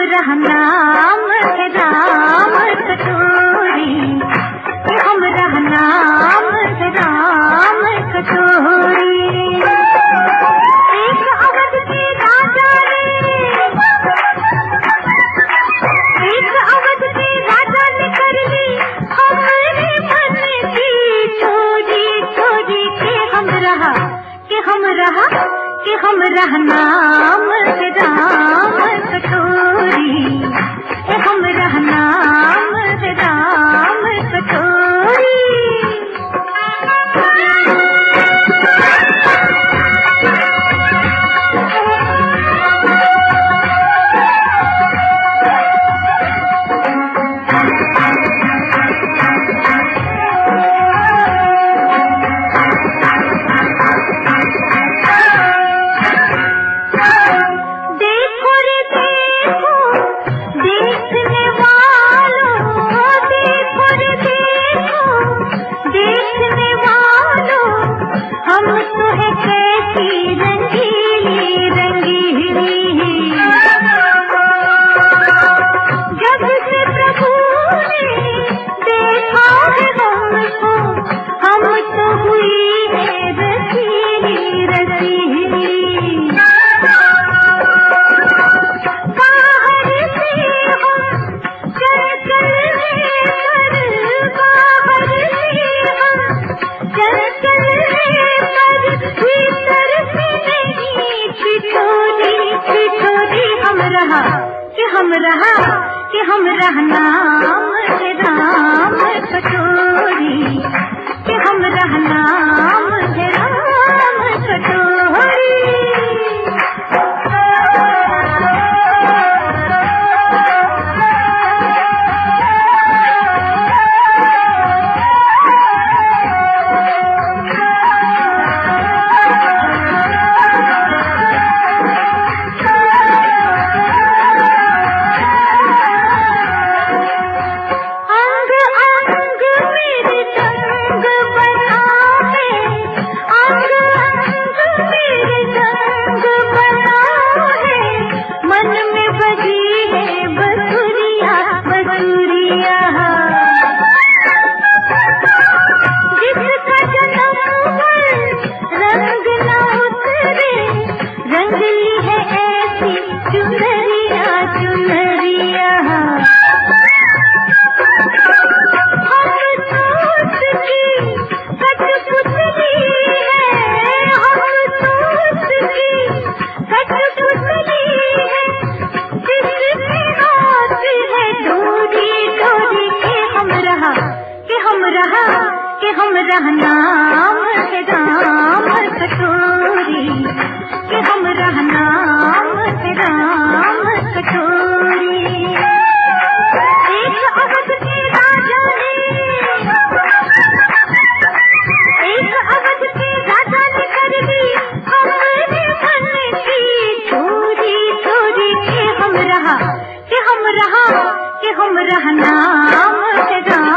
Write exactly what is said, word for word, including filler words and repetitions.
रहा नाम है राम कटोरी, कि हम रहा नाम है राम कटोरी। एक अवध के राजा ने, एक अवध के राजा ने कर ली हमारे मन की चोरी चोरी, के हम रहा कि हम रहा कि हम रहा नाम है राम कटोरी, कि हम रहा नाम है राम कटोरी। कि हम रहा कि हम रहा नाम है राम कटोरी, कि हम रहा नाम है राम कटोरी। कि हम रहा नाम है राम कटोरी, कि हम रहा नाम है राम कटोरी। एक अवध के राजा ने, एक अवध के राजा ने कर ली हमारे मन की चोरी चोरी, के हम रहा कि हम रहा कि हम रहा नाम है राम